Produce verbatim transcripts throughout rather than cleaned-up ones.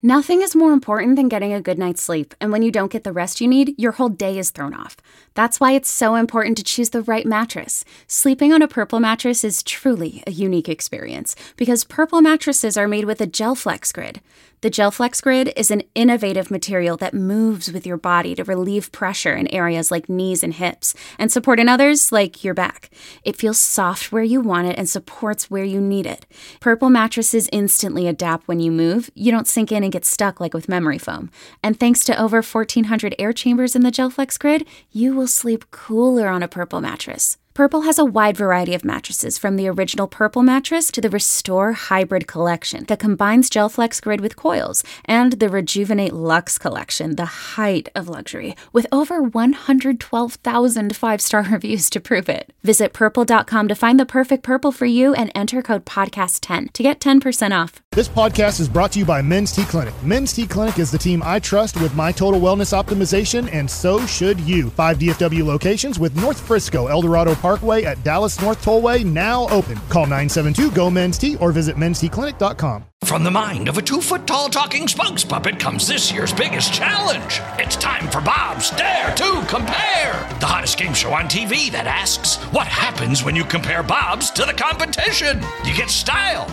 Nothing is more important than getting a good night's sleep, and when you don't get the rest you need, your whole day is thrown off. That's why it's so important to choose the right mattress. Sleeping on a Purple mattress is truly a unique experience, because Purple mattresses are made with a GelFlex Grid. The GelFlex Grid is an innovative material that moves with your body to relieve pressure in areas like knees and hips, and support in others like your back. It feels soft where you want it and supports where you need it. Purple mattresses instantly adapt when you move. You don't sink in and get stuck like with memory foam. And thanks to over fourteen hundred air chambers in the GelFlex Grid, you will sleep cooler on a Purple mattress. Purple has a wide variety of mattresses, from the original Purple mattress to the Restore Hybrid collection that combines GelFlex Grid with coils, and the Rejuvenate Luxe collection, the height of luxury, with over one hundred twelve thousand five-star reviews to prove it. Visit purple dot com to find the perfect Purple for you and enter code podcast ten to get ten percent off. This podcast is brought to you by Men's T Clinic. Men's T Clinic is the team I trust with my total wellness optimization, and so should you. Five D F W locations with North Frisco, El Dorado Parkway at Dallas North Tollway now open. Call nine seven two, G O, Men's T or visit mens t clinic dot com. From the mind of a two-foot-tall talking spokes puppet comes this year's biggest challenge. It's time for Bob's Dare to Compare, the hottest game show on T V that asks, what happens when you compare Bob's to the competition? You get style.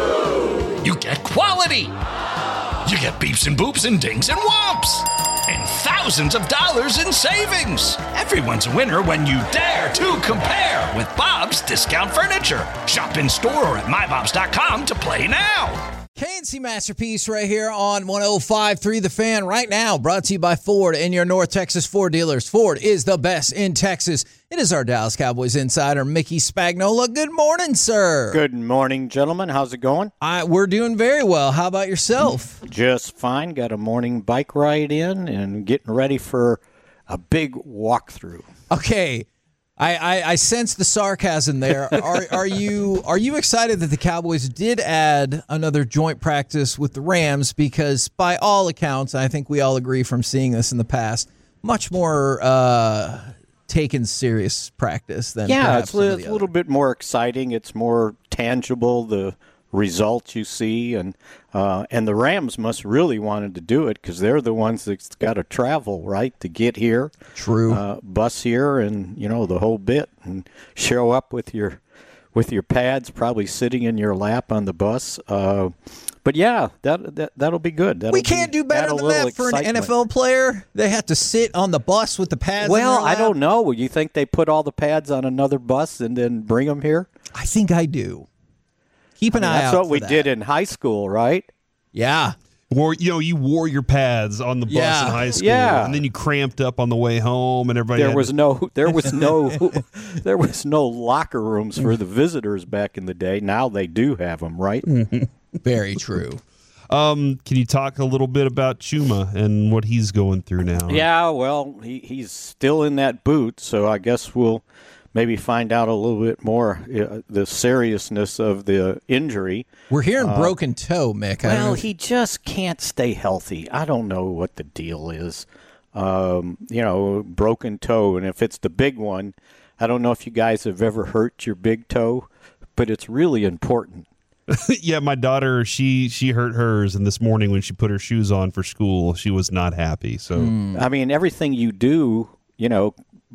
You get quality. You get beeps and boops and dings and whomps. And thousands of dollars in savings. Everyone's a winner when you dare to compare with Bob's Discount Furniture. Shop in store or at my bobs dot com to play now. K N C Masterpiece right here on one oh five point three The Fan right now, brought to you by Ford and your North Texas Ford dealers. Ford is the best in Texas. It is our Dallas Cowboys insider, Mickey Spagnola. Good morning, sir. Good morning, gentlemen. How's it going? I, we're doing very well. How about yourself? Just fine. Got a morning bike ride in and getting ready for a big walkthrough. Okay. I, I, I sense the sarcasm there. Are are you are you excited that the Cowboys did add another joint practice with the Rams? Because by all accounts, I think we all agree from seeing this in the past, much more uh, taken serious practice than yeah, perhaps it's, some of it's the a little bit more exciting. It's more tangible, the results you see, and uh, and the Rams must really wanted to do it because they're the ones that's got to travel, right, to get here. True. Uh, bus here, and you know the whole bit, and show up with your with your pads, probably sitting in your lap on the bus. Uh, but yeah, that, that that'll be good. That'll we can't be, do better than that for an N F L player. They have to sit on the bus with the pads. Well, in their lap. I don't know. You think they put all the pads on another bus and then bring them here? I think I do. Keep an I mean, eye that's out. what for we that. did in high school, right? Yeah. Wore, you know, you wore your pads on the bus Yeah. in high school, Yeah. and then you cramped up on the way home, and everybody. There had was to, no, there was no, there was no locker rooms for the visitors back in the day. Now they do have them, right? Very true. Um, can you talk a little bit about Chuma and what he's going through now? Yeah, well, he, he's still in that boot, so I guess we'll maybe find out a little bit more uh, the seriousness of the injury. We're hearing Uh, broken toe, Mick. I don't know Well, if- he just can't stay healthy. I don't know what the deal is. Um, you know, broken toe, and if it's the big one, I don't know if you guys have ever hurt your big toe, but it's really important. Yeah, my daughter, she she hurt hers, and this morning when she put her shoes on for school, she was not happy. So, I mean, everything you do, you know,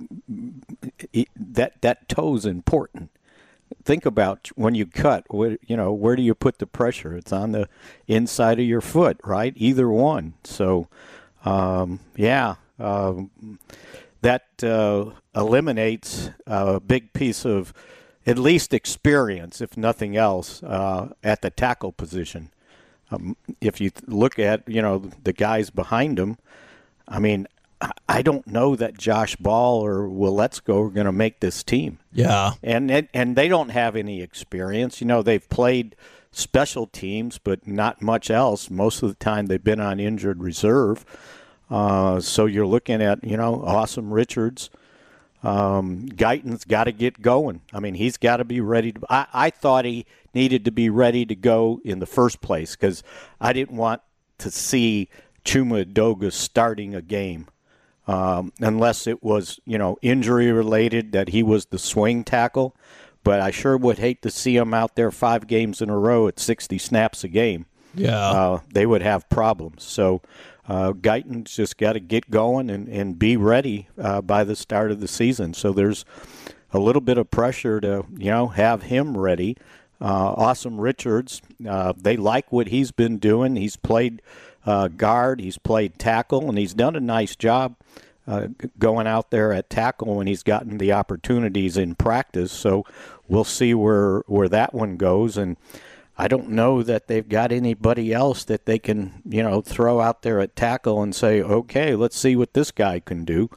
it, that that toe's important. Think about when you cut, where, you know, where do you put the pressure? It's on the inside of your foot, right? Either one. So, um, yeah, um, that uh, eliminates a big piece of at least experience, if nothing else, uh, at the tackle position. Um, if you look at, you know, the guys behind him, I mean, I don't know that Josh Ball or Willetsko are going to make this team. Yeah. And, and and they don't have any experience. You know, they've played special teams, but not much else. Most of the time they've been on injured reserve. Uh, so you're looking at, you know, Awesome Richards. Um, Guyton's got to get going. I mean, he's got to be ready. To, I, I thought he needed to be ready to go in the first place because I didn't want to see Chuma Edoga starting a game. Um, unless it was, you know, injury related that he was the swing tackle. But I sure would hate to see him out there five games in a row at sixty snaps a game. Yeah. uh, they would have problems. So uh, Guyton's just got to get going and, and be ready uh, by the start of the season. So there's a little bit of pressure to, you know, have him ready. Uh, Awesome Richards, uh, they like what he's been doing. He's played uh, guard, he's played tackle, and he's done a nice job uh, going out there at tackle when he's gotten the opportunities in practice. So we'll see where where that one goes. And I don't know that they've got anybody else that they can, you know, throw out there at tackle and say, okay, let's see what this guy can do.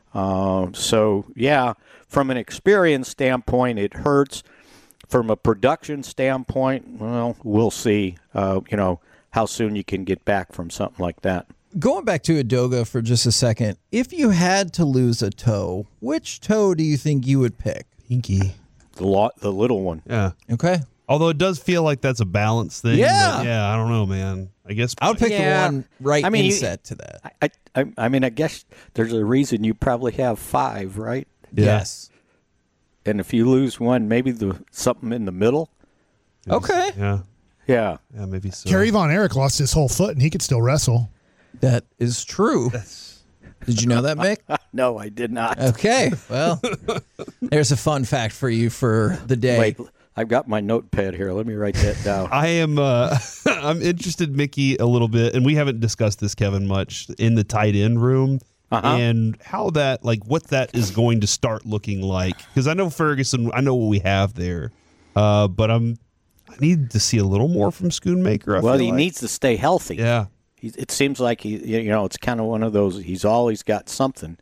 Uh, so, yeah, from an experience standpoint, it hurts. From a production standpoint, well, we'll see, uh, you know, how soon you can get back from something like that. Going back to Edoga for just a second, if you had to lose a toe, which toe do you think you would pick? Pinky. The lo- the little one. Yeah. Okay. Although it does feel like that's a balance thing. Yeah. but yeah, I don't know, man. I guess I would pick Yeah. the one right I mean, you- inset to that. I, I I mean, I guess there's a reason you probably have five, right? Yeah. Yes. And if you lose one, maybe the something in the middle. Okay. Yeah. Yeah. Yeah, maybe so. Kerry Von Erich lost his whole foot, and he could still wrestle. That is true. Did you know that, Mick? No, I did not. Okay. Well, there's a fun fact for you for the day. Wait, I've got my notepad here. Let me write that down. I am uh, I'm interested, Mickey, a little bit, and we haven't discussed this, Kevin, much in the tight end room Uh-huh. and how that, like, what that is going to start looking like. Because I know Ferguson, I know what we have there, uh, but I'm I need to see a little more from Schoonmaker. I Well, feel he like. needs to stay healthy. yeah. He, it seems like he, you know, it's kind of one of those. He's always got something,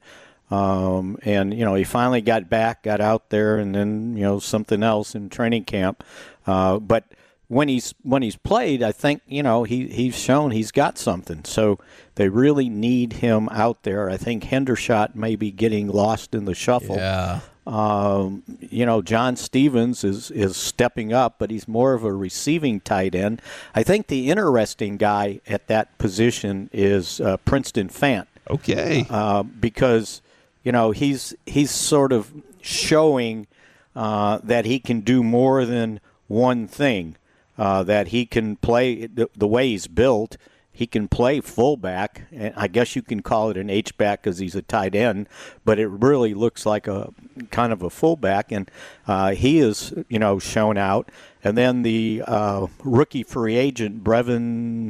um, and you know, he finally got back, got out there, and then you know something else in training camp. Uh, but when he's when he's played, I think you know he he's shown he's got something. So they really need him out there. I think Hendershot may be getting lost in the shuffle. Yeah. Um, you know, John Stevens is, is stepping up, but he's more of a receiving tight end. I think the interesting guy at that position is uh, Princeton Fant, Okay. uh, because you know he's he's sort of showing uh, that he can do more than one thing. Uh, that he can play the, the way he's built. He can play fullback, and I guess you can call it an H-back because he's a tight end, but it really looks like a kind of a fullback, and uh, he is, you know, shown out. And then the uh, rookie free agent, Brevin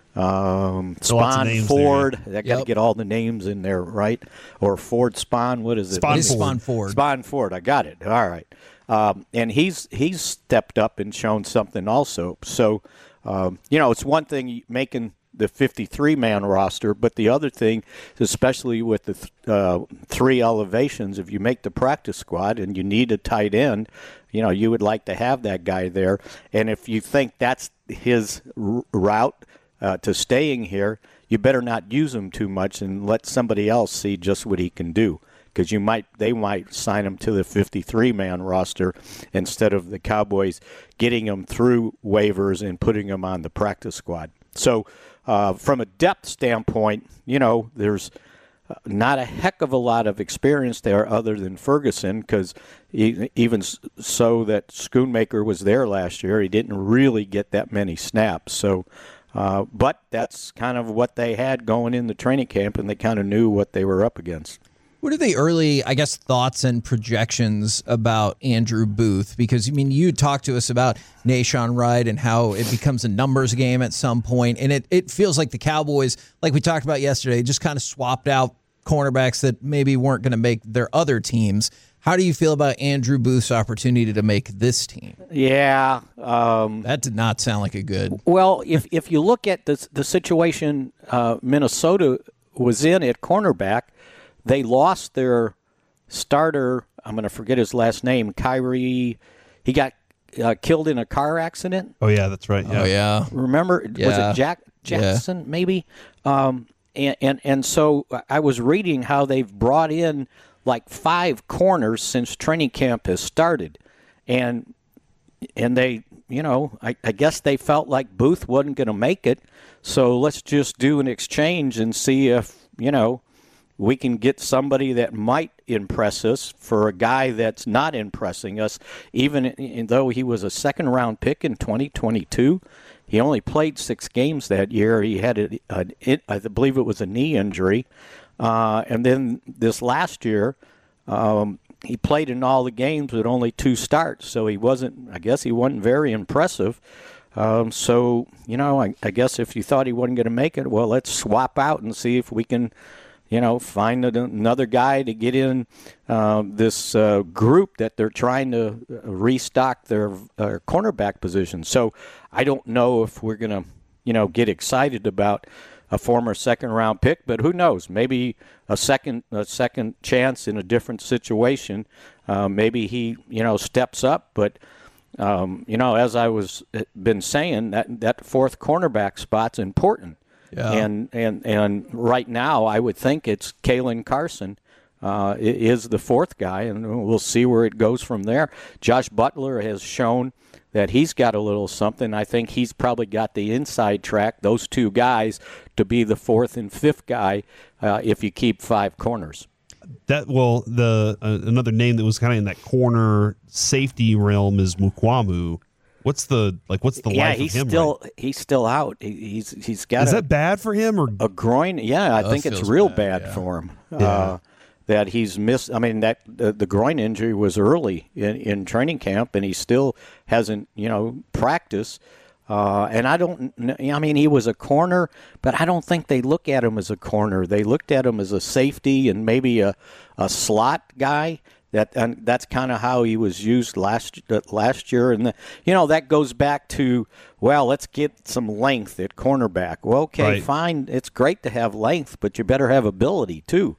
um, So lots of Spawn names Ford. there, I got to Yep. get all the names in there, right? Or Ford Spawn, what is it? Spawn It is Ford. Spawn Ford. Spawn Ford, I got it. All right. Um, and he's he's stepped up and shown something also. So, um, you know, it's one thing making the fifty-three man roster, but the other thing, especially with the th- uh, three elevations, if you make the practice squad and you need a tight end, you know, you would like to have that guy there. And if you think that's his r- route uh, to staying here, you better not use him too much and let somebody else see just what he can do. Because you might, they might sign him to the fifty-three man roster instead of the Cowboys getting him through waivers and putting him on the practice squad. So, uh, from a depth standpoint, you know, there's not a heck of a lot of experience there other than Ferguson. Because even so, that Schoonmaker was there last year, he didn't really get that many snaps. So, uh, but that's kind of what they had going in the training camp, and they kind of knew what they were up against. What are the early, I guess, thoughts and projections about Andrew Booth? Because, I mean, you talked to us about Nahshon Wright and how it becomes a numbers game at some point, and it, it feels like the Cowboys, like we talked about yesterday, just kind of swapped out cornerbacks that maybe weren't going to make their other teams. How do you feel about Andrew Booth's opportunity to make this team? Yeah. Um, That did not sound like a good. well, if if you look at the, the situation uh, Minnesota was in at cornerback, they lost their starter. I'm going to forget his last name. Kyrie. He got uh, killed in a car accident. Oh, yeah, that's right. Yeah. Oh, yeah. Remember? Was Yeah. it Jack Jackson? Maybe. Um, and, and and so I was reading how they've brought in like five corners since training camp has started, and and they, you know, I, I guess they felt like Booth wasn't going to make it, so let's just do an exchange and see if, you know, we can get somebody that might impress us for a guy that's not impressing us, even though he was a second-round pick in twenty twenty-two. he only played six games that year. He had a, a, I believe it was a knee injury, uh, and then this last year. Um, He played in all the games with only two starts, so he wasn't, I guess he wasn't very impressive. Um, so, you know, I, I guess if you thought he wasn't going to make it, well, let's swap out and see if we can, you know, find another guy to get in uh, this uh, group that they're trying to restock their uh, cornerback position. So I don't know if we're going to, you know, get excited about a former second-round pick, but who knows? Maybe a second a second chance in a different situation. Uh, maybe he, you know, steps up. But, um, you know, as I was been saying, that, that fourth cornerback spot's important. Yeah. And, and, and right now I would think it's Kalen Carson uh, is the fourth guy, and we'll see where it goes from there. Josh Butler has shown that he's got a little something. I think he's probably got the inside track, those two guys, to be the fourth and fifth guy uh, if you keep five corners. That well, the uh, another name that was kind of in that corner safety realm is Mukwamu. What's the like? What's the yeah, life he's of him? still Right? he's still out. He, he's he's got. Is a, that bad for him or a groin? Yeah, I That think it's feels real bad, bad, yeah. for him. Yeah. Uh, that he's missed. I mean, that uh, the groin injury was early in, in training camp, and he still hasn't, you know, practiced. Uh, and I don't. I mean, he was a corner, but I don't think they look at him as a corner. They looked at him as a safety and maybe a, a slot guy. That and that's kind of how he was used last uh, last year, and the, you know that goes back to, well, let's get some length at cornerback. Well, okay, Right. fine, it's great to have length, but you better have ability too.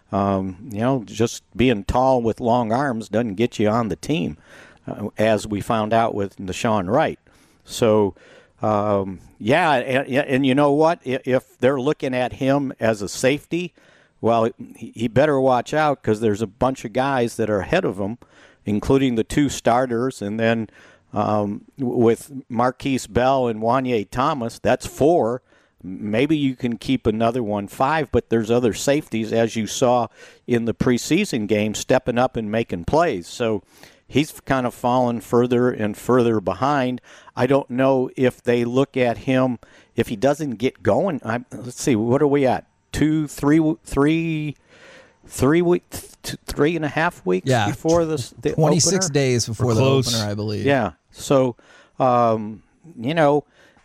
Um, you know, just being tall with long arms doesn't get you on the team, uh, as we found out with Deshaun Wright. So, um, yeah, and, and you know what? If they're looking at him as a safety, well, he better watch out because there's a bunch of guys that are ahead of him, including the two starters, and then um, with Marquise Bell and Wanye Thomas, that's four. Maybe you can keep another one five, but there's other safeties, as you saw in the preseason game, stepping up and making plays. So he's kind of fallen further and further behind. I don't know if they look at him, if he doesn't get going. I, let's see, what are we at? Two, three, three, three weeks, three and a half weeks Yeah, before the, the twenty-six opener? days before We're the close. opener, I believe. Yeah. So, um, you know,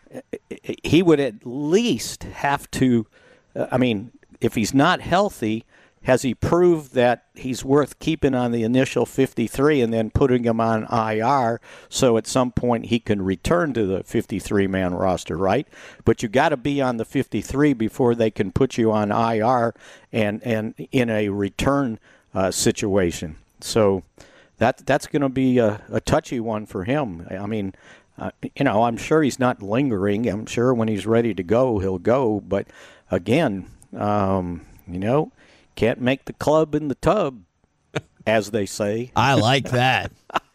he would at least have to, uh, I mean, if he's not healthy, has he proved that he's worth keeping on the initial fifty-three and then putting him on I R so at some point he can return to the fifty-three man roster, right? But you got to be on the fifty-three before they can put you on I R and, and in a return uh, situation. So that that's going to be a, a touchy one for him. I mean, uh, you know, I'm sure he's not lingering. I'm sure when he's ready to go, he'll go. But again, um, you know, can't make the club in the tub, as they say. I like that.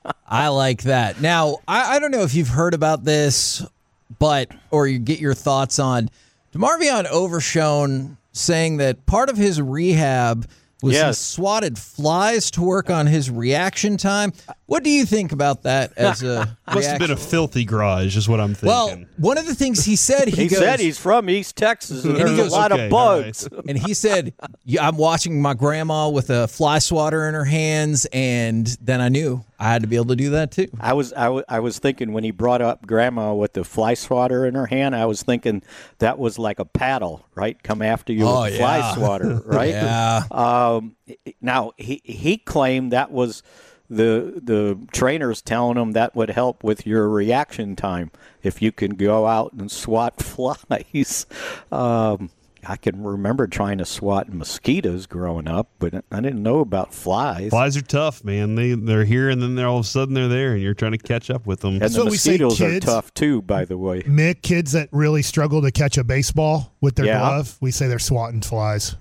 I like that. Now, I, I don't know if you've heard about this, but or you get your thoughts on DeMarvion Overshown saying that part of his rehab was Yes. he swatted flies to work on his reaction time. What do you think about that as a Must have been a reaction? filthy garage, is what I'm thinking. Well, one of the things he said, he, He goes, said he's from East Texas, and, And he there's goes, a lot okay, of bugs. all and he said, yeah, I'm watching my grandma with a fly swatter in her hands, and then I knew I had to be able to do that too. I was I, w- I was thinking when he brought up Grandma with the fly swatter in her hand, I was thinking that was like a paddle, right? Come after you Oh, with a fly yeah. swatter, right? Yeah. Um, now he he claimed that was the the trainers telling him that would help with your reaction time if you can go out and swat flies. Um, I can remember trying to swat mosquitoes growing up, but I didn't know about flies. Flies are tough, man. They they're here and then they're all of a sudden they're there, and you're trying to catch up with them. And That's the what we say, mosquitoes are kids. tough too, by the way. Mick, kids that really struggle to catch a baseball with their Yeah. glove, we say they're swatting flies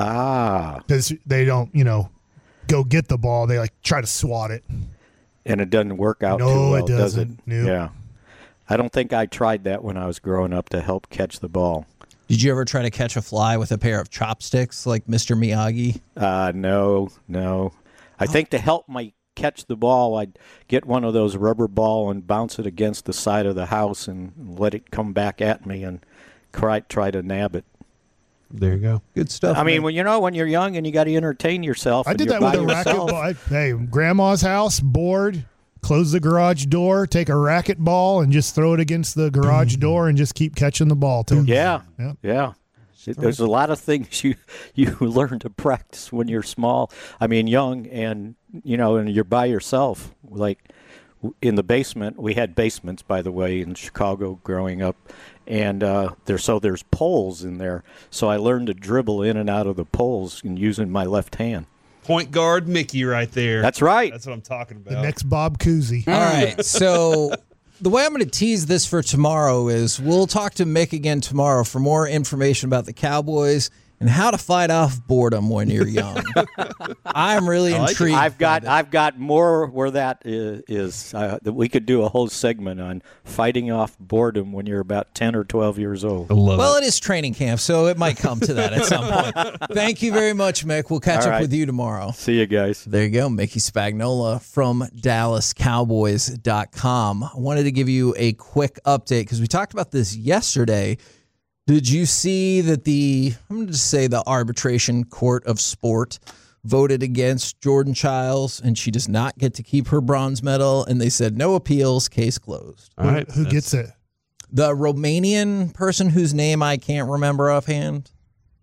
Ah, because they don't, you know, go get the ball. They like try to swat it. and it doesn't work out No, too it well, does it? doesn't. Nope. Yeah. I don't think I tried that when I was growing up to help catch the ball. Did you ever try to catch a fly with a pair of chopsticks like Mister Miyagi? Uh, no, no. I think to help my catch the ball, I'd get one of those rubber ball and bounce it against the side of the house and let it come back at me and try, try to nab it. There you go. Good stuff. I mean, man. when you know when you're young and you got to entertain yourself. I and did you're that with by a yourself. racquetball. I, hey, grandma's house, bored, close the garage door, take a racquetball, and just throw it against the garage door and just keep catching the ball. Till Yeah, Yep. yeah. There's a lot of things you you learn to practice when you're small. I mean, young, and you know, and you're by yourself. Like in the basement, we had basements, by the way, in Chicago growing up, and uh, there so there's poles in there. So I learned to dribble in and out of the poles and using my left hand. Point guard Mickey right there. That's right. That's what I'm talking about. The next Bob Cousy. All right, so the way I'm going to tease this for tomorrow is we'll talk to Mick again tomorrow for more information about the Cowboys and how to fight off boredom when you're young. I'm really like it. intrigued. I've got by that. I've got more where that is. is uh, that we could do a whole segment on fighting off boredom when you're about ten or twelve years old. I love Well, it. it is training camp, so it might come to that at some point. Thank you very much, Mick. We'll catch All up right. with you tomorrow. See you guys. There you go, Mickey Spagnola from Dallas Cowboys dot com. I wanted to give you a quick update because we talked about this yesterday. Did you see that the, I'm going to just say the arbitration court of sport voted against Jordan Childs and she does not get to keep her bronze medal? And they said no appeals, case closed. All right. Who that's- gets it? The Romanian person whose name I can't remember offhand.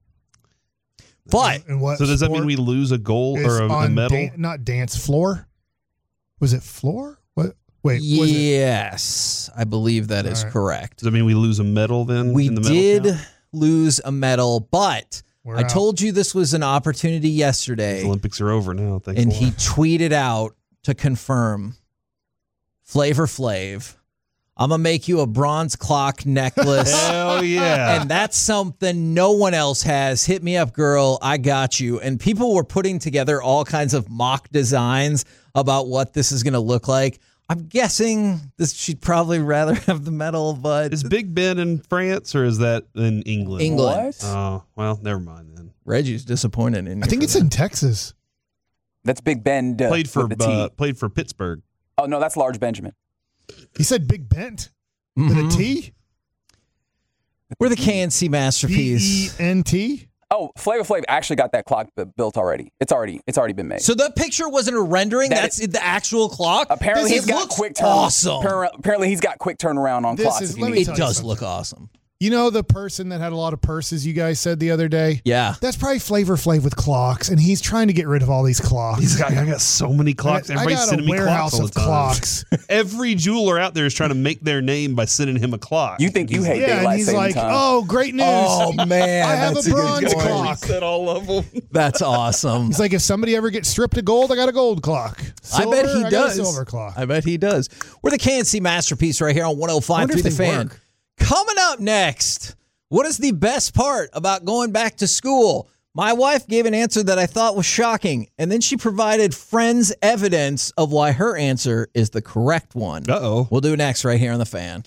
But And what So does that mean sport we lose a gold is or a, a on medal? dan- not dance floor? Was it floor? What? Wait, was it? yes, I believe that is All right. correct. Does that mean we lose a medal then? We in the medal did count? lose a medal, but We're I out. told you this was an opportunity yesterday, The Olympics are over now. Thanks and a he lot. tweeted out to confirm Flavor Flav, I'm going to make you a bronze clock necklace. Hell yeah. And that's something no one else has. Hit me up, girl. I got you. And people were putting together all kinds of mock designs about what this is going to look like. I'm guessing this she'd probably rather have the medal, but Is Big Ben in France or is that in England? England. What? Oh, well, never mind then. Reggie's disappointed in you. I think for it's that. in Texas. That's Big Ben. uh, Played for with the T. uh, played for Pittsburgh. Oh no, that's Large Benjamin. He said Big Bent with Mhm. a T? We're the K N C B E masterpiece. N T? Oh, Flavor Flav actually got that clock b- built already. It's already it's already been made. So the picture wasn't a rendering. That That's the actual clock. apparently This he's got looks quick turn. awesome. appar- Apparently he's got quick turnaround on This clocks. is- if you let need me It tell you does something. look awesome. You know the person that had a lot of purses you guys said the other day? Yeah. That's probably Flavor Flav with clocks, and he's trying to get rid of all these clocks. He's got, I got so many clocks. I Everybody's got a sending me warehouse clocks all of the time. clocks. Every jeweler out there is trying to make their name by sending him a clock. You think you hate Yeah, and daylight he's saving like, time? oh, great news. Oh man, I have that's a good bronze point. clock. Set all of them. That's awesome. He's like, if somebody ever gets stripped of gold, I got a gold clock. Silver, I bet he got does. a silver clock. I bet he does. We're the K N C masterpiece right here on one oh five wonder through if the they fan. work. Coming up next, what is the best part about going back to school? My wife gave an answer that I thought was shocking, and then she provided friends' evidence of why her answer is the correct one. Uh-oh. We'll do next right here on the fan.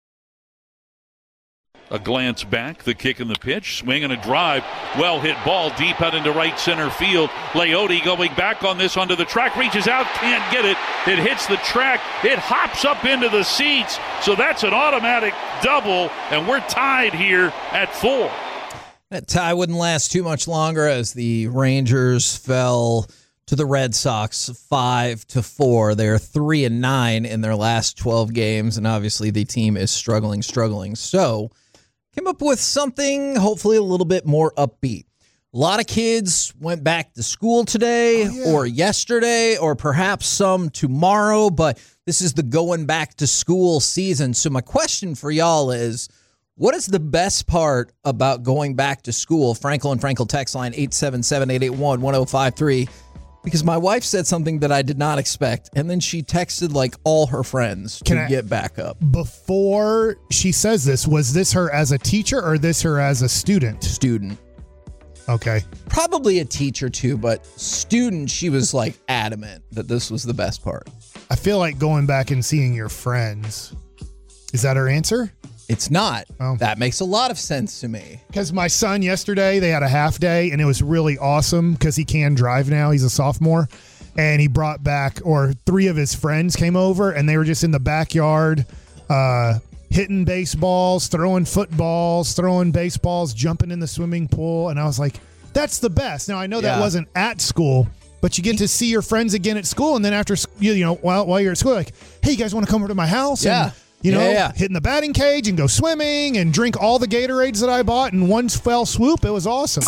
A glance back, the kick and the pitch, swing and a drive. Well hit ball deep out into right center field. Leote going back on this onto the track, reaches out, can't get it. It hits the track. It hops up into the seats. So that's an automatic double, and we're tied here at four. That tie wouldn't last too much longer as the Rangers fell to the Red Sox five to four. They're three and nine in their last twelve games, and obviously the team is struggling, struggling. So came up with something hopefully a little bit more upbeat. A lot of kids went back to school today Oh, yeah. or yesterday or perhaps some tomorrow, but this is the going back to school season. So my question for y'all is, what is the best part about going back to school? Frankel and Frankel text line eight seven seven, eight eight one, one oh five three. Because my wife said something that I did not expect, and then she texted like all her friends Can to I- get back up. Before she says this, was this her as a teacher or this her as a student? Student. Okay. Probably a teacher too, but student, she was like adamant that this was the best part. I feel like going back and seeing your friends. Is that her answer? It's not. Oh. That makes a lot of sense to me. Because my son yesterday, they had a half day, and it was really awesome because he can drive now. He's a sophomore. and he brought back, or three of his friends came over, and they were just in the backyard uh, hitting baseballs, throwing footballs, throwing baseballs, jumping in the swimming pool. And I was like, that's the best. Now, I know that Yeah. wasn't at school, but you get to see your friends again at school. And then after, you you know, while, while you're at school, like, hey, you guys want to come over to my house? Yeah. And, you know, Yeah, yeah. hit in the batting cage and go swimming and drink all the Gatorades that I bought in one fell swoop. It was awesome.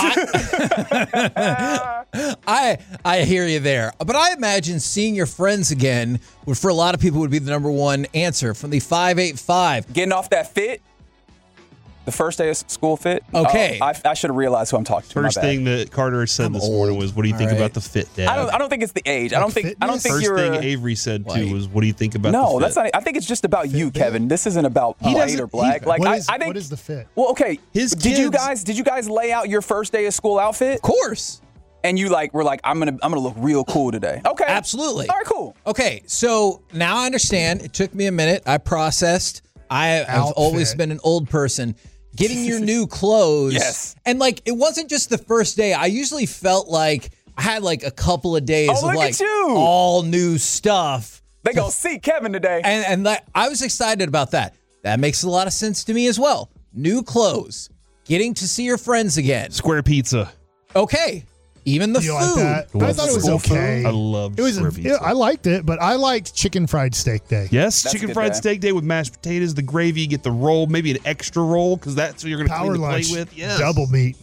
I I hear you there, but I imagine seeing your friends again would, for a lot of people, would be the number one answer from the five eight five. Getting off that fit, the first day of school fit. Okay. Oh, I, I should have realized who I'm talking to. First my bad. thing that Carter said I'm this old. morning was, "What do you All think right. about the fit, Dad?" I don't. I don't think it's the age. I don't think. I don't fitness? think First you're. thing a- Avery said Like- too was, "What do you think about the no, fit?" that's not. I think it's just about you, Kevin. This isn't about white doesn't- or black. he- like What I, is- I think. what is the fit? Well, okay. His did you kids- guys? Did you guys lay out your first day of school outfit? Of course. And you like were like, I'm gonna I'm gonna look real cool today. Okay. Absolutely. All right. Cool. Okay, so now I understand. It took me a minute. I processed. I have Outfit. always been an old person. Getting your new clothes. Yes. And like, it wasn't just the first day. I usually felt like I had like a couple of days Oh, of look at like you. all new stuff. They gonna see Kevin today. And and that, I was excited about that. That makes a lot of sense to me as well. New clothes, getting to see your friends again. Square pizza. Okay, even the You food. like that? I Love thought it was school okay. food. I loved It was. square it- pizza. I liked it, but I liked chicken fried steak day. Yes, That's a chicken good fried day. steak day with mashed potatoes, the gravy, you get the roll, maybe an extra roll because that's what you're going to Power clean the lunch, plate with. Yes. double meat.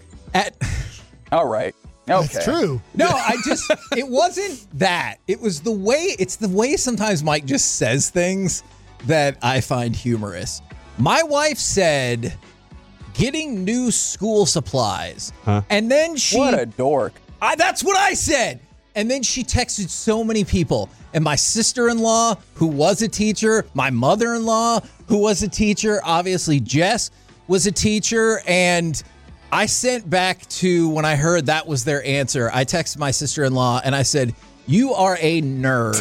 At All right. Okay. That's true. No, I just, it wasn't that. It was the way, it's the way sometimes Mike just says things that I find humorous. My wife said, getting new school supplies. Huh? And then she, What a dork. I, that's what I said. And then she texted so many people. And my sister-in-law, who was a teacher, my mother-in-law, who was a teacher, obviously Jess was a teacher, and I sent back to, when I heard that was their answer, I texted my sister-in-law and I said, you are a nerd.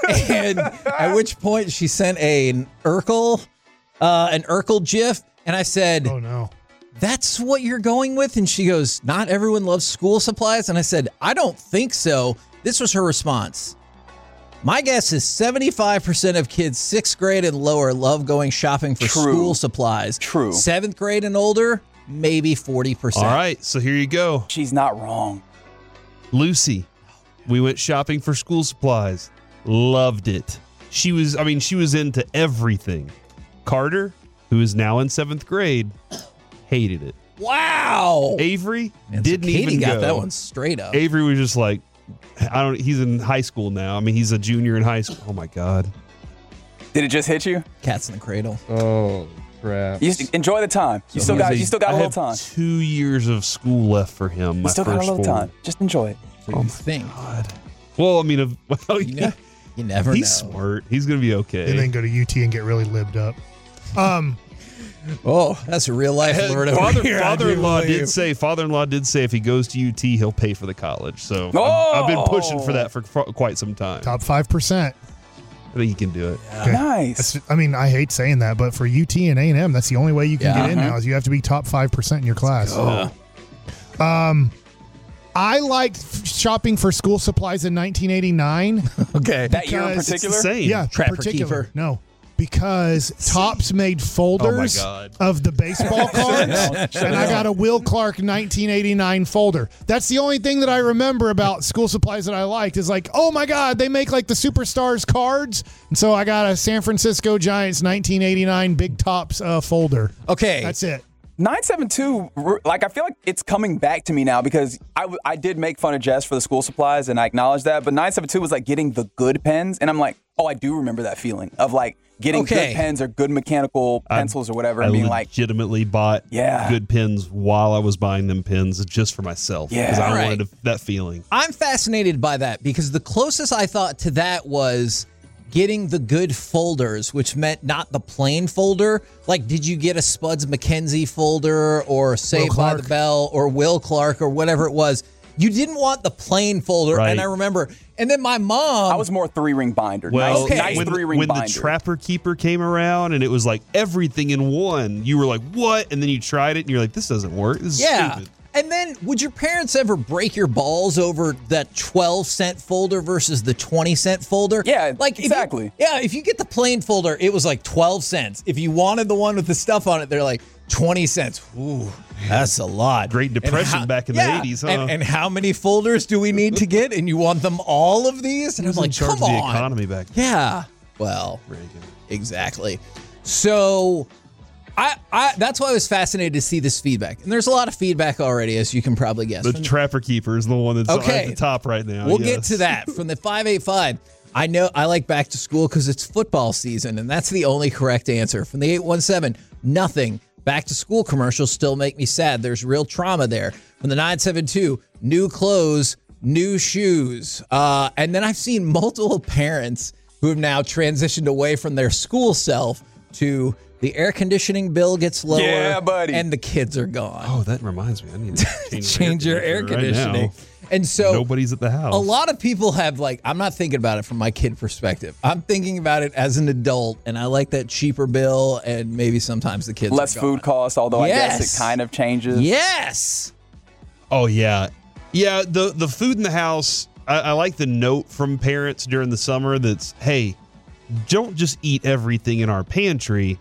And at which point she sent a, an Urkel, uh, an Urkel GIF, and I said, Oh no. that's what you're going with? And she goes, not everyone loves school supplies. And I said, I don't think so. This was her response. My guess is seventy-five percent of kids sixth grade and lower love going shopping for True. school supplies. True. Seventh grade and older, maybe forty percent. All right, so here you go. She's not wrong. Lucy, we went shopping for school supplies. Loved it. She was, I mean, she was into everything. Carter, who is now in seventh grade, hated it. Wow. Avery Man, so didn't Katie even got go. that one straight up. Avery was just like, I don't. He's in high school now. I mean, he's a junior in high school. Oh my god. Did it just hit you? Cats in the cradle. Oh crap. You s- enjoy the time. You still got. You still got a I little have time. two years of school left for him. You My still got a first little four. time. Just enjoy it. So you think. God. Well, I mean, if, well, You, ne- you never he's know. smart. He's gonna be okay. And then go to U T and get really libbed up. Um, Oh, that's a real life Lord over Father, here. I do father-in-law believe. did say. Father-in-law did say if he goes to U T, he'll pay for the college. So Oh! I've, I've been pushing for that for fr- quite some time. top five percent. I think he can do it. Okay. Nice. That's, I mean, I hate saying that, but for U T and A and M, that's the only way you can Yeah. get in Uh-huh. now is you have to be top five percent in your class. Oh. Um, I liked f- shopping for school supplies in nineteen eighty-nine. Okay. That year in Because- It's particular. insane. Yeah, Trapper particular. Keeper. No, because Tops made folders Oh my God. of the baseball cards, and I got a Will Clark nineteen eighty-nine folder. That's the only thing that I remember about school supplies that I liked is like, oh my God, they make like the Superstars cards, and so I got a San Francisco Giants nineteen eighty-nine Big Tops uh, folder. Okay. That's it. nine seven two, like, I feel like it's coming back to me now because I, w- I did make fun of Jess for the school supplies and I acknowledge that. But nine seven two was like getting the good pens. And I'm like, oh, I do remember that feeling of like getting Okay. good pens or good mechanical pencils or whatever I and being like, legitimately bought Yeah. good pens while I was buying them pens just for myself. Yeah. Because I Right. wanted to, that feeling. I'm fascinated by that because the closest I thought to that was getting the good folders, which meant not the plain folder. Like, did you get a Spuds McKenzie folder or Saved by the Clark. Bell or Will Clark or whatever it was? You didn't want the plain folder. Right. And I remember, and then my mom. I was more three ring binder. Well, nice, Okay. nice when, three ring when binder. the Trapper Keeper came around and it was like everything in one, you were like, what? And then you tried it and you're like, this doesn't work. This is Yeah. stupid. And then, would your parents ever break your balls over that twelve cent folder versus the twenty cent folder? Yeah, like exactly. If you, yeah, if you get the plain folder, it was like twelve cents. If you wanted the one with the stuff on it, they're like twenty cents. Ooh, that's a lot. Great Depression how, back in yeah, the eighties, huh? And, and how many folders do we need to get? And you want them all of these? And Who I'm was in like, charge come of the on. economy back then? Yeah. Well, Reagan. exactly. So I, I that's why I was fascinated to see this feedback. And there's a lot of feedback already, as you can probably guess. The From- Trapper Keeper is the one that's Okay. at the top right now. We'll yes. get to that. From the five eight five, I know I like back to school because it's football season, and that's the only correct answer. From the eight one seven, nothing. Back to school commercials still make me sad. There's real trauma there. From the nine seven two, new clothes, new shoes. Uh, and then I've seen multiple parents who have now transitioned away from their school self to the air conditioning bill gets lower. Yeah, buddy. And the kids are gone. Oh, that reminds me. I need to change, Change your air conditioner right conditioning. now. And so Nobody's at the house. a lot of people have like, I'm not thinking about it from my kid perspective. I'm thinking about it as an adult, and I like that cheaper bill, and maybe sometimes the kids Less are food gone. costs, although I guess Yes. it kind of changes. Yes. Oh yeah, yeah. The the food in the house. I, I like the note from parents during the summer that's, hey, don't just eat everything in our pantry.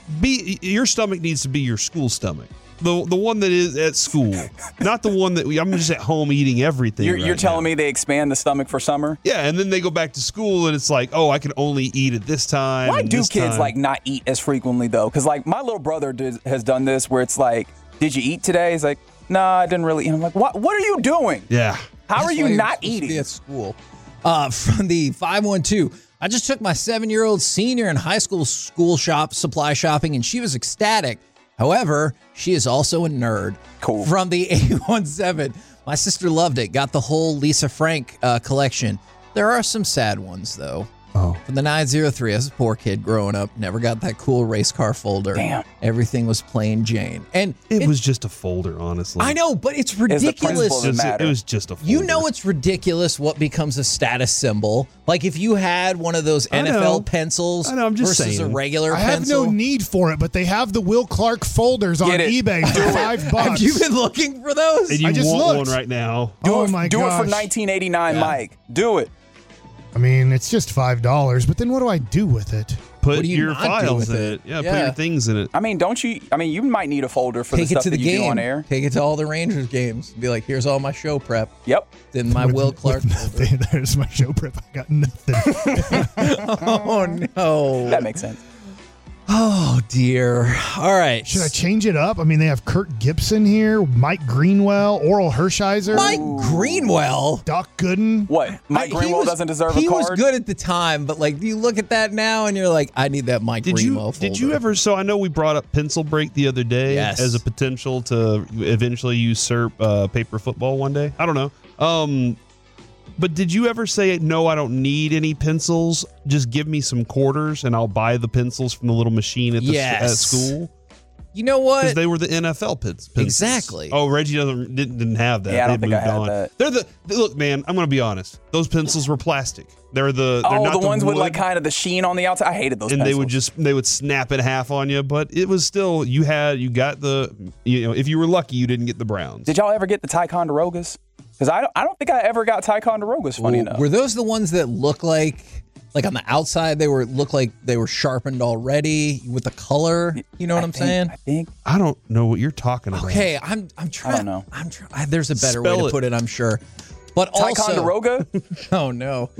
Be your stomach needs to be your school stomach. The the one that is at school, not the one that we, I'm just at home eating everything. You're, right you're telling now. me they expand the stomach for summer? Yeah, and then they go back to school and it's like, oh, I can only eat at this time. Why and do this kids time. like not eat as frequently though? Because like my little brother did, has done this where it's like, did you eat today? He's like, nah, I didn't really eat. I'm like, what? What are you doing? Yeah. How are That's you why you're not supposed to eating? be at school. Uh, from the five one two, I just took my seven-year-old senior in high school school shop supply shopping, and she was ecstatic. However, she is also a nerd. Cool. From the eight one seven, my sister loved it. Got the whole Lisa Frank uh, collection. There are some sad ones though. Oh. From the nine zero three, as a poor kid growing up, never got that cool race car folder. Damn. Everything was plain Jane. And It, was just a folder, honestly. I know, but it's the ridiculous. principle that Just- matter. it was just a folder. You know it's ridiculous what becomes a status symbol. Like if you had one of those I N F L know. pencils I know, I'm just versus a saying. regular I have pencil. no need for it, but they have the Will Clark folders on Get it. eBay for five bucks. Have you been looking for those? And you I just want looked. one right now. do oh it, my do it for gosh. nineteen eighty-nine, Mike. Do it. I mean, it's just five dollars, but then what do I do with it? Put What do you your not do files with in it? it. Yeah, Yeah. put your things in it. I mean, don't you? I mean, you might need a folder for Take the it stuff to the that you do game. on air. Take it to all the Rangers games. Be like, here's all my show prep. Yep. Then my With- Will Clark with folder. nothing. There's my show prep. I got nothing. Oh no. That makes sense. Oh dear. All right. Should I change it up? I mean, they have Kurt Gibson here, Mike Greenwell, Oral Hershiser, Mike Greenwell. Doc Gooden. What? Mike I- he Greenwell was- doesn't deserve He a card? was good at the time, but like you look at that now and you're like, I need that Mike Did Greenwell you folder. did you ever? So I know we brought up pencil break the other day Yes. as a potential to eventually usurp uh, paper football one day. I don't know. Um, but did you ever say no? I don't need any pencils. Just give me some quarters and I'll buy the pencils from the little machine at the Yes. at school You know what? because they were the N F L pens. pencils. Exactly. Oh, Reggie doesn't didn't, didn't have that. Yeah, I don't They think I moved had on. that. They're the look, man. I'm gonna be honest. Those pencils were plastic. They're the they're Oh, not the ones with wood. like kind of the sheen on the outside. I hated those. and pencils. they would just they would snap in half on you, but it was still you had you got the you know if you were lucky you didn't get the Browns. Did y'all ever get the Ticonderogas? Because I don't, I don't think I ever got Ticonderogas. Funny Ooh, enough. Were those the ones that look like, like on the outside, they were look like they were sharpened already with the color? You know what I I'm think- saying? I think. I don't know what you're talking about. Okay, I'm I'm trying. know. I'm trying. There's a better Spell way to it. put it, I'm sure. But also, Ticonderoga? oh no.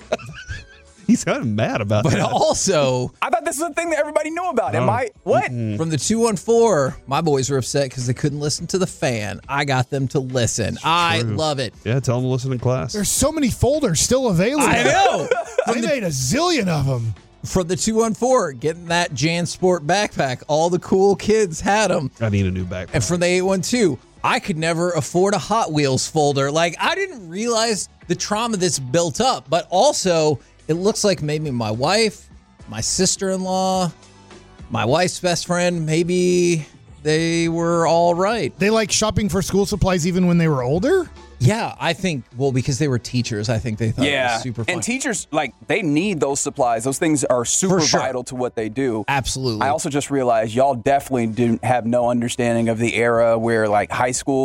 He's kind of mad about But that. also, I thought this was a thing that everybody knew about. Am Oh. I? What? from the two one four, my boys were upset because they couldn't listen to the fan. I got them to listen. I true. love it. Yeah, tell him to listen in class. There's so many folders still available. I know. They made a zillion of them. From the two one four, getting that JanSport backpack. All the cool kids had them. I need a new backpack. And from the eight one two, I could never afford a Hot Wheels folder. Like, I didn't realize the trauma that's built up. But also, it looks like maybe my wife, my sister-in-law, my wife's best friend, maybe they were all right. They like shopping for school supplies even when they were older? Yeah, I think, well, because they were teachers, I think they thought it Yeah. was super fun. And teachers, like, they need those supplies. Those things are super For sure. vital to what they do. Absolutely. I also just realized y'all definitely didn't have no understanding of the era where, like, high school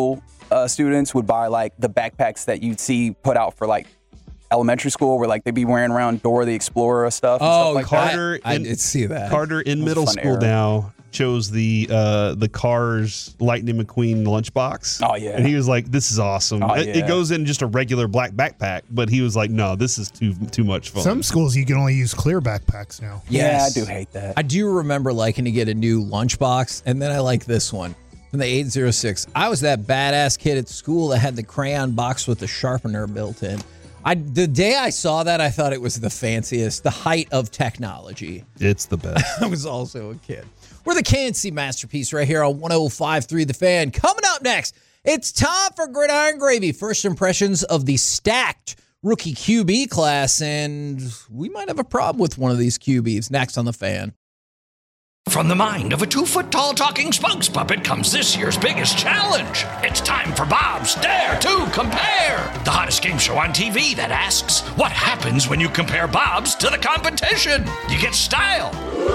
uh, students would buy like the backpacks that you'd see put out for like elementary school, where like they'd be wearing around Dora the Explorer stuff. And Oh, stuff like Carter, I in, did see that. Carter in That was a middle fun school era. now chose the uh, the Cars Lightning McQueen lunchbox. Oh, yeah. and he was like, "This is awesome." Oh, it, it yeah. goes in just a regular black backpack, but he was like, "No, this is too too much fun." Some schools you can only use clear backpacks now. Yes. Yeah, I do hate that. I do remember liking to get a new lunchbox, and then I like this one from the eight oh six. I was that badass kid at school that had the crayon box with the sharpener built in. I the day I saw that, I thought it was the fanciest, the height of technology. It's the best. I was also a kid. We're the K N C Masterpiece right here on one oh five point three The Fan. Coming up next, it's time for Gridiron Gravy. First impressions of the stacked rookie Q B class, and we might have a problem with one of these Q Bs. Next on The Fan. From the mind of a two-foot-tall talking spokes puppet comes this year's biggest challenge. It's time for Bob's Dare to Compare, the hottest game show on T V that asks, what happens when you compare Bob's to the competition? You get style.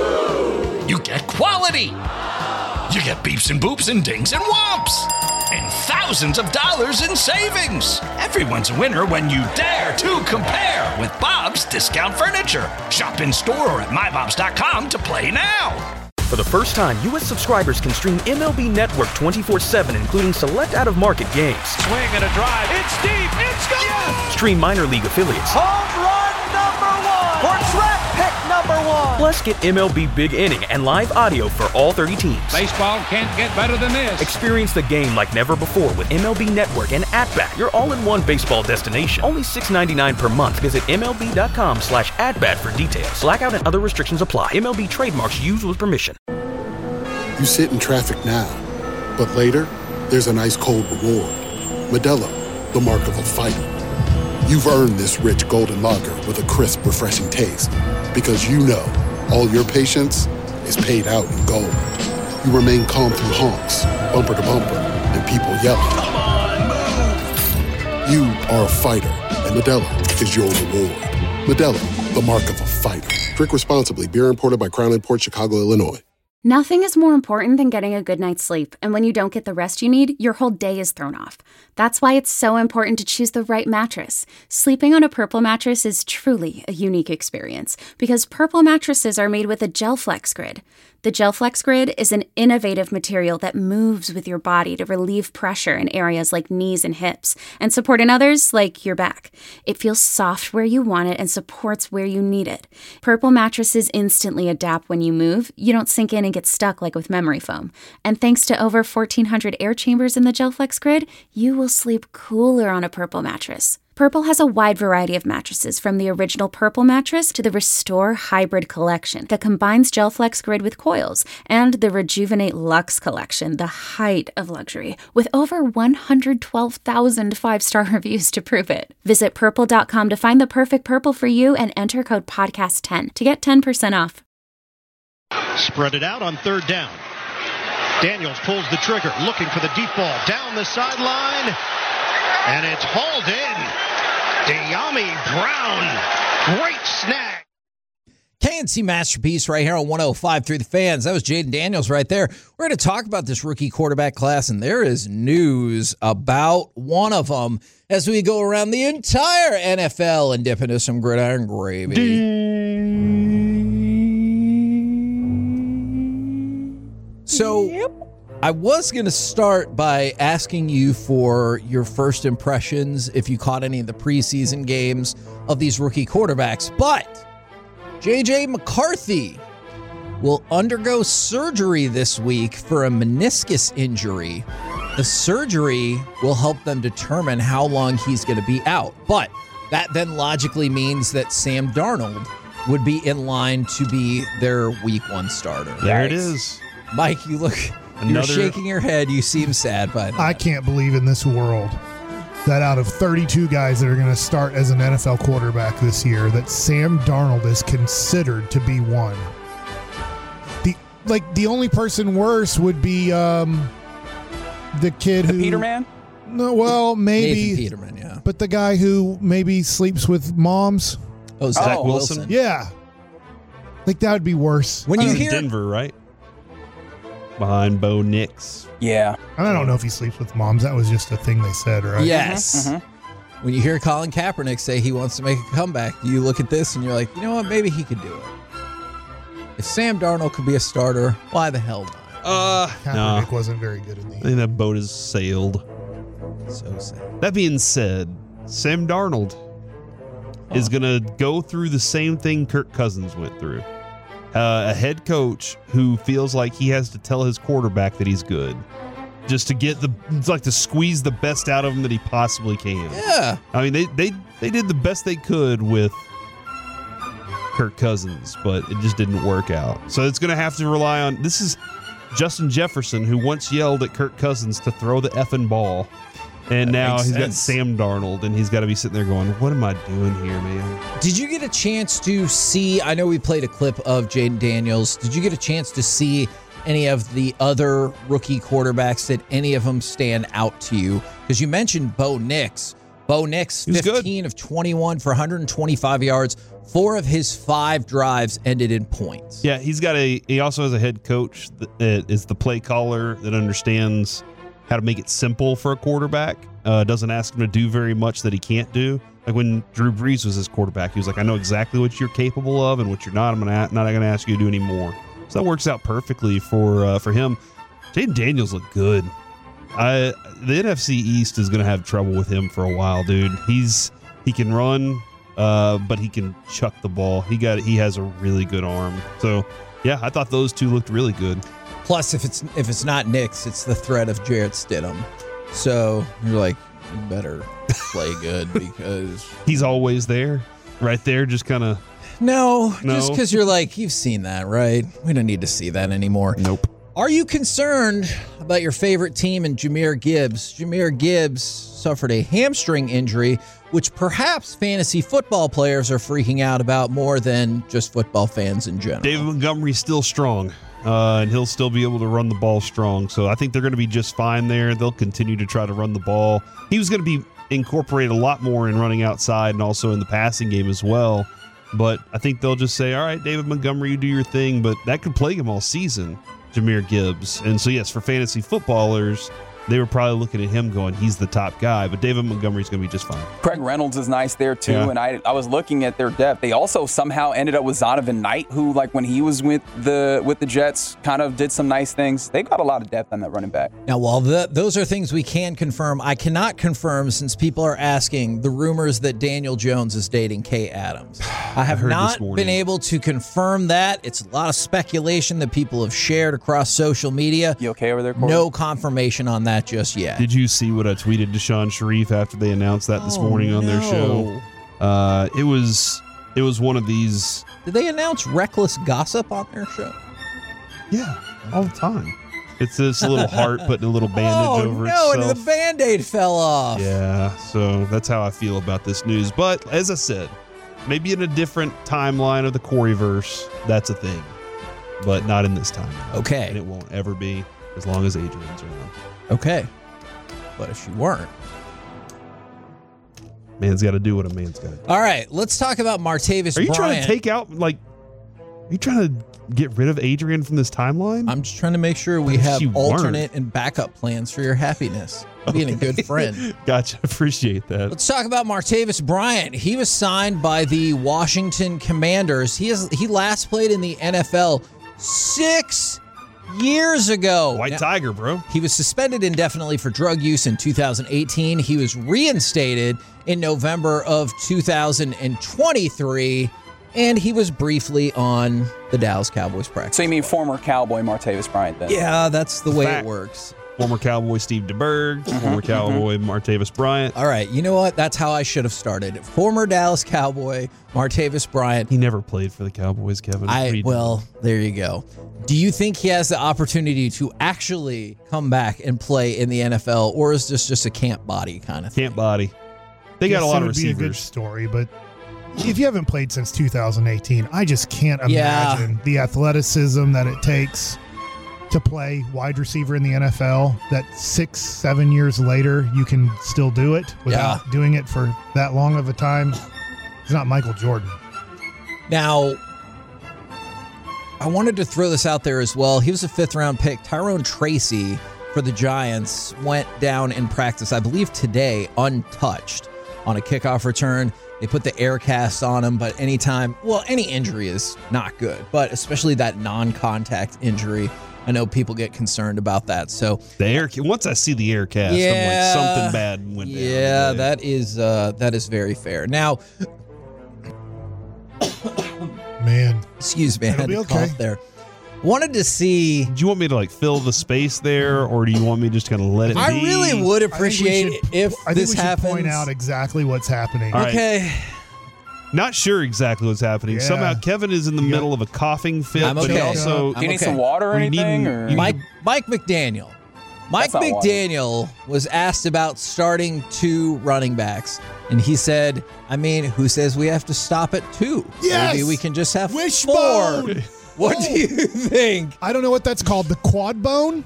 You get quality. You get beeps and boops and dings and whomps. And thousands of dollars in savings. Everyone's a winner when you dare to compare with Bob's Discount Furniture. Shop in store or at my bobs dot com to play now. For the first time, U S subscribers can stream M L B Network twenty-four seven, including select out-of-market games. Swing and a drive. It's deep. It's gone. Yes. Stream minor league affiliates. Home run number one. Or draft pick number one. Plus, get M L B Big Inning and live audio for all thirty teams. Baseball can't get better than this. Experience the game like never before with M L B Network and At-Bat, your all-in-one baseball destination. Only six dollars and ninety-nine cents per month. Visit M L B dot com slash at-bat for details. Blackout and other restrictions apply. M L B trademarks used with permission. You sit in traffic now, but later, there's an ice-cold reward. Modelo, the mark of a fighter. You've earned this rich golden lager with a crisp, refreshing taste. Because you know, all your patience is paid out in gold. You remain calm through honks, bumper to bumper, and people yelling. Come on, move! You are a fighter, and Modelo is your reward. Modelo, the mark of a fighter. Drink responsibly. Beer imported by Crown Imports, Chicago, Illinois. Nothing is more important than getting a good night's sleep, and when you don't get the rest you need, your whole day is thrown off. That's why it's so important to choose the right mattress. Sleeping on a Purple mattress is truly a unique experience, because Purple mattresses are made with a GelFlex Grid. The GelFlex Grid is an innovative material that moves with your body to relieve pressure in areas like knees and hips, and support in others like your back. It feels soft where you want it and supports where you need it. Purple mattresses instantly adapt when you move. You don't sink in and get stuck like with memory foam. And thanks to over fourteen hundred air chambers in the GelFlex Grid, you will sleep cooler on a Purple mattress. Purple has a wide variety of mattresses, from the original Purple mattress to the Restore Hybrid collection that combines GelFlex Grid with coils, and the Rejuvenate Luxe collection, the height of luxury, with over one hundred twelve thousand five-star reviews to prove it. Visit purple dot com to find the perfect Purple for you and enter code podcast ten to get ten percent off. Spread it out on third down. Daniels pulls the trigger, looking for the deep ball down the sideline, and it's hauled in. De'Ami Brown, great snag. K N C Masterpiece right here on one oh five point three The Fans. That was Jaden Daniels right there. We're going to talk about this rookie quarterback class, and there is news about one of them as we go around the entire N F L and dip into some gridiron gravy. So yep. I was going to start by asking you for your first impressions, if you caught any of the preseason games of these rookie quarterbacks, but J J McCarthy will undergo surgery this week for a meniscus injury. The surgery will help them determine how long he's going to be out, but that then logically means that Sam Darnold would be in line to be their week one starter. There right? It is. Mike, you look, Another... you're shaking your head. You seem sad by that. I can't believe in this world that out of thirty-two guys that are going to start as an N F L quarterback this year, that Sam Darnold is considered to be one. The like the only person worse would be um, the kid the who Peterman. No, well maybe Nathan Peterman, yeah. But the guy who maybe sleeps with moms. Oh, Zach oh, Wilson. Yeah, like that would be worse. When you hear Denver, right? behind Bo Nix. Yeah. And I don't know if he sleeps with moms. That was just a thing they said, right? Yes. Mhm, mhm. When you hear Colin Kaepernick say he wants to make a comeback, you look at this and you're like, you know what? Maybe he could do it. If Sam Darnold could be a starter, why the hell not? Uh, Kaepernick no. wasn't very good in the I think that boat has sailed. So sad. That being said, Sam Darnold is going to go through the same thing Kirk Cousins went through. Uh, a head coach who feels like he has to tell his quarterback that he's good. Just to get the, it's like to squeeze the best out of him that he possibly can. Yeah. I mean, they they they did the best they could with Kirk Cousins, but it just didn't work out. So it's going to have to rely on, this is Justin Jefferson, who once yelled at Kirk Cousins to throw the effing ball. And That now makes he's got sense. Sam Darnold, and he's got to be sitting there going, what am I doing here, man? Did you get a chance to see, I know we played a clip of Jaden Daniels. Did you get a chance to see any of the other rookie quarterbacks? Did any of them stand out to you? Because you mentioned Bo Nix. Bo Nix, fifteen of twenty-one for one hundred twenty-five yards. Four of his five drives ended in points. Yeah, he's got a, he also has a head coach that is the play caller that understands how to make it simple for a quarterback. Uh, doesn't ask him to do very much that he can't do. Like when Drew Brees was his quarterback, he was like, I know exactly what you're capable of and what you're not. I'm gonna not going to ask you to do any more. So that works out perfectly for uh, for him. Jaden Daniels looked good. I, the N F C East is going to have trouble with him for a while, dude. He's he can run, uh, but he can chuck the ball. He got he has a really good arm. So yeah, I thought those two looked really good. Plus, if it's if it's not Nix, it's the threat of Jarrett Stidham. So you're like, you better play good because he's always there, right there, just kind of. No, No. just because you're like, you've seen that, right? We don't need to see that anymore. Nope. Are you concerned about your favorite team and Jahmyr Gibbs? Jahmyr Gibbs suffered a hamstring injury, which perhaps fantasy football players are freaking out about more than just football fans in general. David Montgomery's still strong, uh, and he'll still be able to run the ball strong. So I think they're going to be just fine there. They'll continue to try to run the ball. He was going to be incorporated a lot more in running outside and also in the passing game as well. But I think they'll just say, all right, David Montgomery, you do your thing. But that could plague him all season, Jahmyr Gibbs. And so, yes, for fantasy footballers, they were probably looking at him going, he's the top guy. But David Montgomery's going to be just fine. Craig Reynolds is nice there, too. Yeah. And I I was looking at their depth. They also somehow ended up with Zonovan Knight, who, like, when he was with the with the Jets, kind of did some nice things. They've got a lot of depth on that running back. Now, while the, those are things we can confirm, I cannot confirm since people are asking the rumors that Daniel Jones is dating Kay Adams. I have heard this not morning. been able to confirm that. It's a lot of speculation that people have shared across social media. You okay over there, Corey? No confirmation on that just yet. Did you see what I tweeted to Sean Sharif after they announced that this Oh, morning on their no. show? Uh, it was it was one of these. Did they announce reckless gossip on their show? Yeah, all the time. It's this little heart putting a little bandage oh, over no, itself. and the Band-Aid fell off. Yeah, so that's how I feel about this news. But as I said, maybe in a different timeline of the Coreyverse, that's a thing. But not in this time. Okay. And it won't ever be as long as Adrian's around. Okay. But if she weren't. Man's got to do what a man's got to do. All right, let's talk about Martavis Are you Bryant. trying to take out, like, are you trying to get rid of Adrian from this timeline? I'm just trying to make sure we But if have she alternate weren't. and backup plans for your happiness. Being a good friend. Gotcha. Appreciate that. Let's talk about Martavis Bryant. He was signed by the Washington Commanders. He has he last played in the N F L six years ago. White Now, Tiger, bro. he was suspended indefinitely for drug use in two thousand eighteen. He was reinstated in November of two thousand twenty-three, and he was briefly on the Dallas Cowboys practice. So you mean former Cowboy Martavis Bryant then? Yeah, that's the way Fact. it works. Former Cowboy Steve DeBerg, Mm-hmm, former Cowboy Martavis Bryant. All right, you know what? That's how I should have started. Former Dallas Cowboy Martavis Bryant. He never played for the Cowboys, Kevin. I Read- well, there you go. Do you think he has the opportunity to actually come back and play in the N F L, or is this just a camp body kind of thing? Camp body. They got Yes, a lot it of would be a good receivers. story, but if you haven't played since two thousand eighteen, I just can't Yeah. imagine the athleticism that it takes to play wide receiver in the N F L, that six, seven years later, you can still do it without Yeah. doing it for that long of a time. It's not Michael Jordan. Now, I wanted to throw this out there as well. He was a fifth-round pick. Tyrone Tracy for the Giants went down in practice, I believe today, untouched on a kickoff return. They put the air cast on him, but anytime, well, any injury is not good, but especially that non-contact injury. I know people get concerned about that. So the air, once I see the air cast, yeah, I'm like, something bad went down. Yeah, today. that is uh, that is very fair. Now, man, excuse me, I It'll had be to okay. cough there. Wanted to see. Do you want me to like fill the space there, or do you want me just kind of let it I be? really would I think we appreciate should- if I think this we should happens. point out exactly what's happening. All right. Okay. Not sure exactly what's happening. Yeah. Somehow Kevin is in the middle of a coughing fit, I'm but he okay. also Do you need okay. some water or We need- anything? you or? need- Mike Mike McDaniel. Mike That's not water. McDaniel was asked about starting two running backs, and he said, "I mean, who says we have to stop at two? Yes! Maybe we can just have Wishbone! four." What do you think? I don't know what that's called. The quad bone?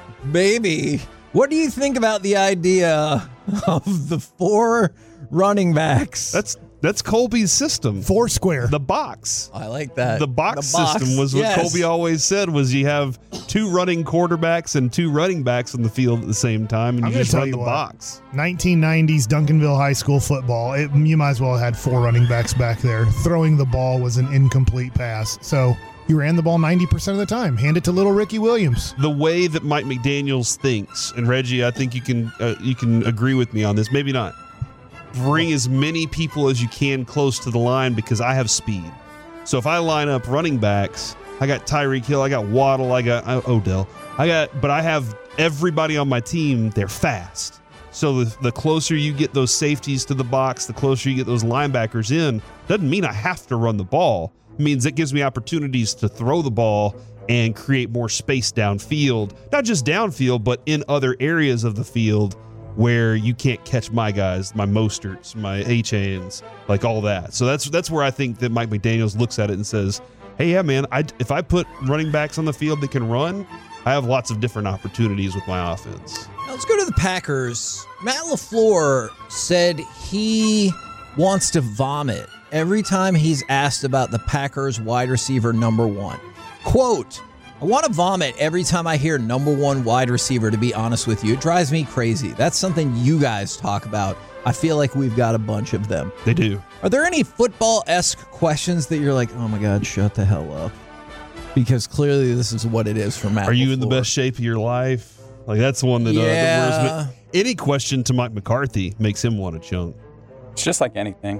Maybe. What do you think about the idea of the four running backs? that's that's Colby's system. Four square. The box. I like that. The box The box, system was what yes. Colby always said was you have two running quarterbacks and two running backs on the field at the same time, and I'm you gonna just tell run you the what. box. nineteen nineties Duncanville High School football. It, you might as well have had four running backs back there. Throwing the ball was an incomplete pass. So he ran the ball ninety percent of the time. Hand it to little Ricky Williams. The way that Mike McDaniels thinks, and Reggie, I think you can uh, you can agree with me on this. Maybe not. Bring as many people as you can close to the line because I have speed. So if I line up running backs, I got Tyreek Hill, I got Waddle, I got uh, Odell, I got, but I have everybody on my team. They're fast. So the, the closer you get those safeties to the box, the closer you get those linebackers in. Doesn't mean I have to run the ball. It means it gives me opportunities to throw the ball and create more space downfield. Not just downfield, but in other areas of the field where you can't catch my guys, my Mosterts, my A-Chains, like all that. So that's that's where I think that Mike McDaniels looks at it and says, hey, yeah, man, I, if I put running backs on the field that can run, I have lots of different opportunities with my offense. Now let's go to the Packers. Matt LaFleur said he wants to vomit every time he's asked about the Packers wide receiver number one. Quote, I want to vomit every time I hear number one wide receiver, to be honest with you. It drives me crazy. That's something you guys talk about. I feel like we've got a bunch of them. They do. Are there any football-esque questions that you're like, oh my God, shut the hell up? Because clearly this is what it is for Matt Are you LaFleur. in the best shape of your life? Like that's one that, uh, Yeah. that wears me. Any question to Mike McCarthy makes him want to chunk. It's just like anything.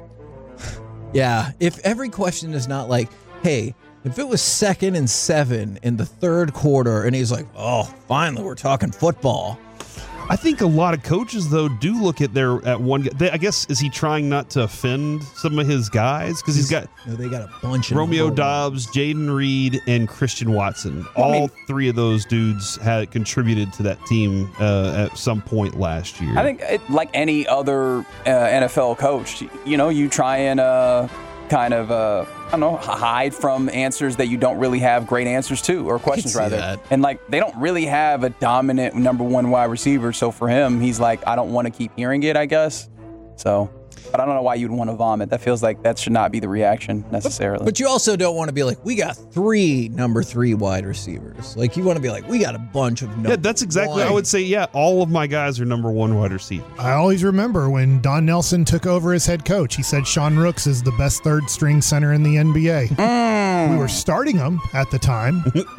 Yeah, if every question is not like, hey, if it was second and seven in the third quarter and he's like, oh, finally, we're talking football. I think a lot of coaches, though, do look at their at one. They, I guess is he trying not to offend some of his guys because he's got You know, they got a bunch of Romeo them. Dobbs, Jaden Reed, and Christian Watson. Well, I All mean- three of those dudes had contributed to that team uh, at some point last year. I think, it, like any other uh, N F L coach, you know, you try and uh, kind of, uh, I don't know, hide from answers that you don't really have great answers to, or questions see rather. that. And like, they don't really have a dominant number one wide receiver. So for him, he's like, I don't want to keep hearing it, I guess. So, but I don't know why you'd want to vomit. That feels like that should not be the reaction necessarily. But you also don't want to be like, we got three number three wide receivers. Like, you want to be like, we got a bunch of number yeah, that's exactly. one. I would say, yeah, all of my guys are number one wide receiver. I always remember when Don Nelson took over as head coach, he said Sean Rooks is the best third string center in the N B A. Mm. We were starting him at the time,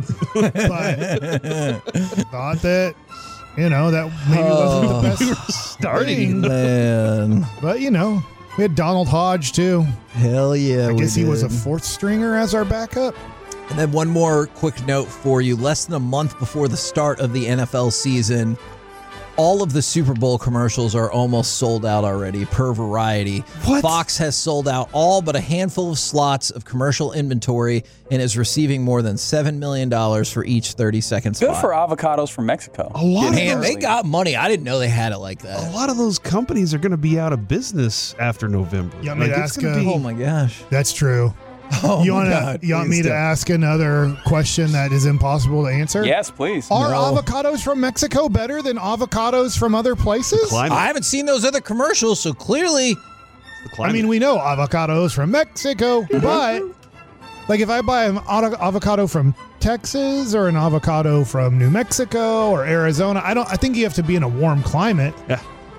but thought that, you know, that maybe wasn't the best. We were starting. thing. Man, But, you know, we had Donald Hodge, too. hell yeah. I we guess he was a did. fourth stringer as our backup. And then one more quick note for you. Less than a month before the start of the N F L season, all of the Super Bowl commercials are almost sold out already, per Variety. What? Fox has sold out all but a handful of slots of commercial inventory and is receiving more than seven million dollars for each thirty-second spot. Good for avocados from Mexico. A lot of Man, those, they got money. I didn't know they had it like a that. lot of those companies are going to be out of business after November. You want me to it's ask gonna a- be- Oh my gosh. That's true. Oh you my want God, to? You want please me to don't. ask another question that is impossible to answer? Yes, please. Are No. avocados from Mexico better than avocados from other places? Climate. I haven't seen those other commercials, so clearly The I climate. mean, we know avocados from Mexico, but Like if I buy an avocado from Texas or an avocado from New Mexico or Arizona, I don't. I think you have to be in a warm climate. Yeah.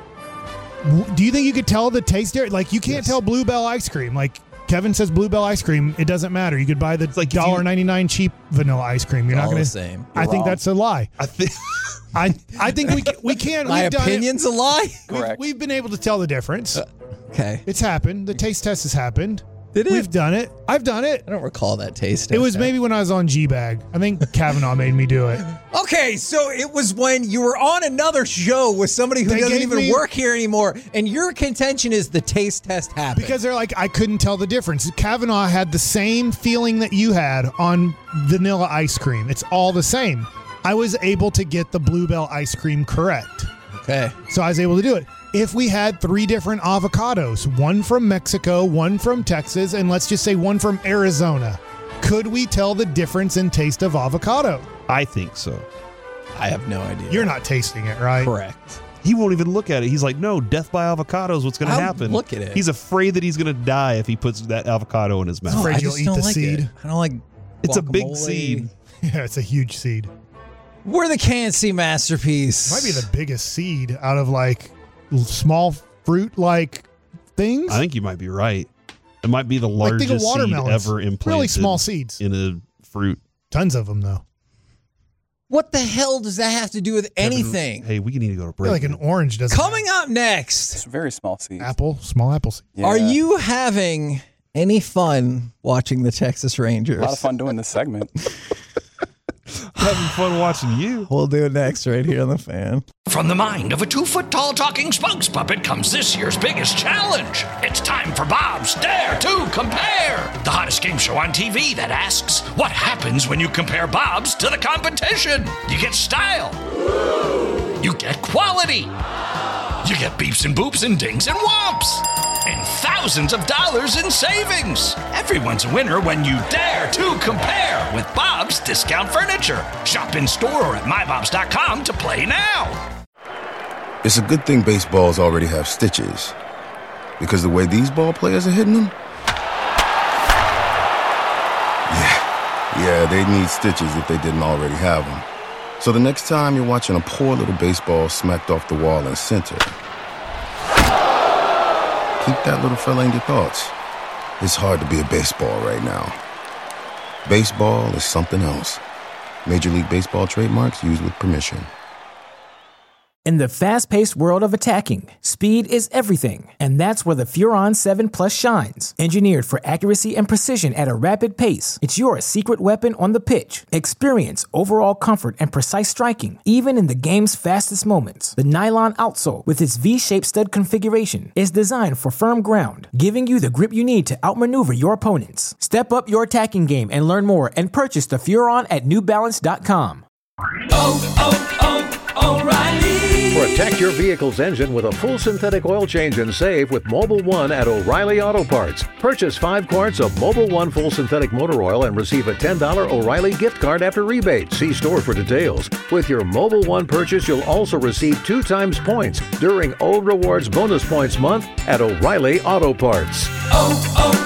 Do you think you could tell the taste there? Like you can't yes. tell Bluebell ice cream. Like Kevin says, Bluebell ice cream. It doesn't matter. You could buy the like one dollar ninety-nine cheap vanilla ice cream. You're all not going to. the same. I You're think wrong. that's a lie. I think. I I think we we can't. My we've done opinion's it. a lie. Correct. We've, we've been able to tell the difference. Uh, okay. It's happened. The taste test has happened. Did it? We've done it. I've done it. I don't recall that taste. It was maybe when I was on G-Bag. I think Kavanaugh made me do it. Okay, so it was when you were on another show with somebody who They doesn't gave even me- work here anymore, and your contention is the taste test happened. Because they're like, I couldn't tell the difference. Kavanaugh had the same feeling that you had on vanilla ice cream. It's all the same. I was able to get the Bluebell ice cream correct. Okay. So I was able to do it. If we had three different avocados, one from Mexico, one from Texas, and let's just say one from Arizona, could we tell the difference in taste of avocado? I think so. I have no idea. You're not tasting it, right? Correct. He won't even look at it. He's like, no, death by avocado is what's going to I'll happen. look at it. He's afraid that he's going to die if he puts that avocado in his mouth. He's afraid I you'll just eat don't the like seed. It. I don't like It's a big guacamole. seed. Yeah, it's a huge seed. We're the Can't See masterpiece. Might be the biggest seed out of like small fruit-like things. I think you might be right. It might be the Like, think largest of seed watermelons. ever implanted. Really small seeds. In a fruit. Tons of them, though. What the hell does that have to do with anything? Hey, we need to go to I break. feel like an orange doesn't. Coming up next, It's very small seeds. Apple, small apple seed. Yeah. are you having any fun watching the Texas Rangers? A lot of fun doing this segment. Having fun watching you. We'll do it next right here on The Fan. From the mind of a two-foot-tall talking spokes puppet comes this year's biggest challenge. It's time for Bob's Dare to Compare, the hottest game show on T V that asks, what happens when you compare Bob's to the competition? You get style. You get quality. You get beeps and boops and dings and whomps. And thousands of dollars in savings. Everyone's a winner when you dare to compare with Bob's Discount Furniture. Shop in store or at my bobs dot com to play now. It's a good thing baseballs already have stitches. Because the way these ball players are hitting them? Yeah, yeah, they need stitches if they didn't already have them. So the next time you're watching a poor little baseball smacked off the wall in center, keep that little fella in your thoughts. It's hard to be a baseball right now. Baseball is something else. Major League Baseball trademarks used with permission. In the fast-paced world of attacking, speed is everything, and that's where the Furon seven Plus shines. Engineered for accuracy and precision at a rapid pace, it's your secret weapon on the pitch. Experience overall comfort and precise striking, even in the game's fastest moments. The nylon outsole, with its V-shaped stud configuration, is designed for firm ground, giving you the grip you need to outmaneuver your opponents. Step up your attacking game and learn more and purchase the Furon at new balance dot com. Oh, oh, oh, O'Reilly. Protect your vehicle's engine with a full synthetic oil change and save with Mobil one at O'Reilly Auto Parts. Purchase five quarts of Mobil one full synthetic motor oil and receive a ten dollars O'Reilly gift card after rebate. See store for details. With your Mobil one purchase, you'll also receive two times points during O Rewards Bonus Points Month at O'Reilly Auto Parts. Oh, oh,